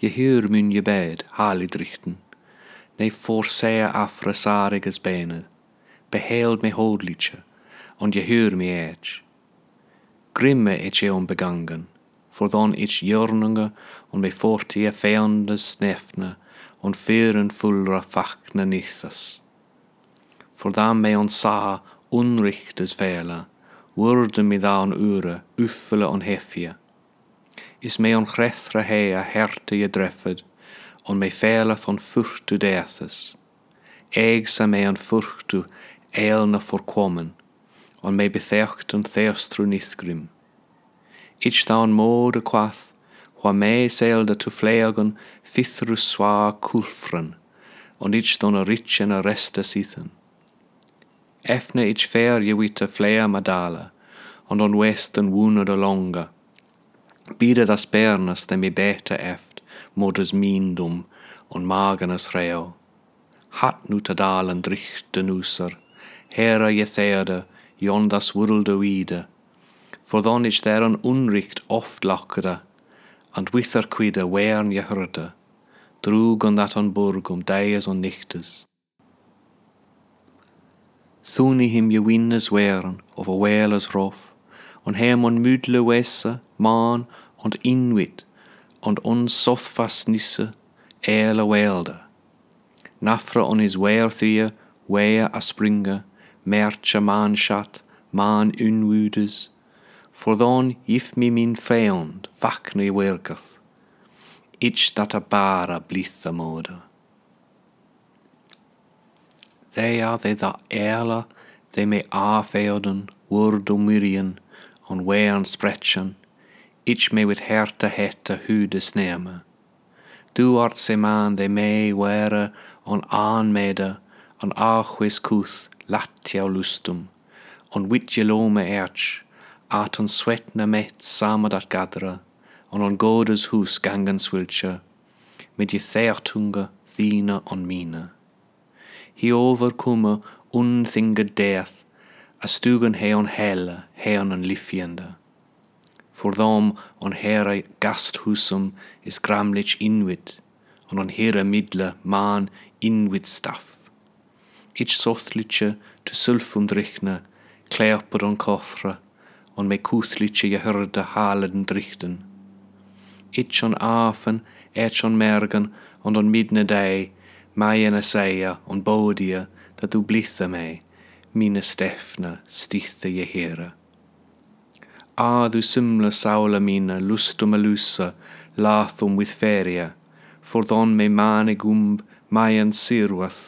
Je huur mun je bed, halidrichten. Nee forsea afresariges benen. Beheeld me hoodliedje, en je huur me eich. Grimme et je onbegangen, voor dan ich jörnunge, en me fortie feandes snefne, en feren fullra fachne nithas. Voor dan me on sa unrichtes vela, worden me dan ure, uffele en hefje. Is me on grethra hea herte je dreffed, en me veleth on furtu deathes. Eeg sa me on furtu eilna voorkomen, en me bethechten theostru nithgrim. Ich dan mode quath, wa me seelde to fleagen fithru swa kulfren, en ich dan a ritchen a resta sithen. Efne ich fair je witte flea madala, en on westen woene de longa. Bide das bernes de me bete eft, modes mindum, en magenes reo. Hat nu te dalen drichte nuser, hera je theade, jon das wurlde wiede. For dan is there an unricht oft lakkere, and wither quide wern je hurde, drug on dat an burgum dies on nichtes. Thuni him je winnes wern, of a wales rof, on hem on mudle wesse, maan, and inwit, and on sothfast nisse, eile welde. Nafra on his weerthie, wea a springe, mertje maan schat, maan unwudes, for dan if me min feond, vakne werketh, ich dat a bara blitha mode. They are they that eile, they me afeoden, wordum myrien, on wean spretchen, ich me with herte hette hudes neme. Du art se man they me were on aanmede, on achwis kuth, latjau lustum, on witjelome erch, at on swetne met samen dat gadra, on godes hus gangen swilche, met je theartunge, thine on mine. He overkomme unthinge death, a stugen he on helle, he on lifiende. For them on here gasthusum is gramlich inwit, and on here midle man inwit staff. Ich sothliche to sulfum drichne, kleper on kothra, on me kuthliche je hurde halen drichten. Ich on afen, ich on mergen, and on midne day, maien a seia, on bodie, dat du blithe me, mine stefne, stithe je here. Du simle saula mine, lustum a lusa, lathum with feria, for don me mane gumb, maien sirwath.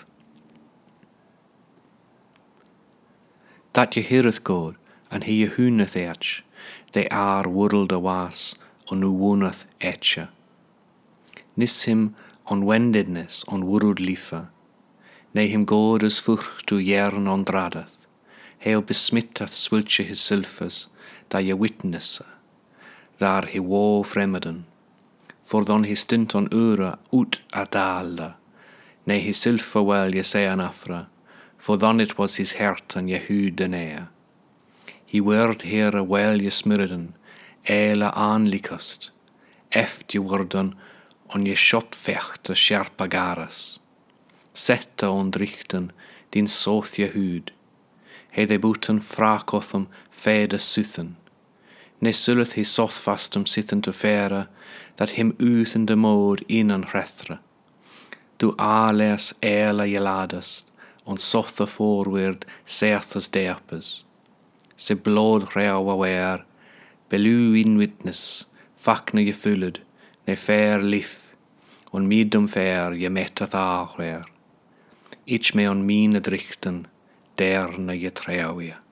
Dat je heareth God, and he je huneth etch, they are world a was, on u woneth etche. Nis him on wendedness on world lifa, ne him God as furcht u jern on dradeth, he besmitteth swilche his sylfes, da je witnesse, daar he woe fremmeden, for dan he stint on ure ut adalda, ne he sylfe wel je say an afra, for dan it was his hert an je hude nea. He werd here wel je smurden, eile aanlikast, eft je worden on je shot vechte scherpe garas, sette on drichten din soth je hud, he de boeten frakothum fede suthen, ne sulleth he sothfastum sithen te fere, dat him uthen de mood in an hrethre. Du ales eile je ladest, on sothe forward seathas deapes, se blod reawa weer, belu in witness, fakne je fulled, ne fair lif, on midum fair je meteth aachwer. Ich me on mine drichten, derne je treauwe.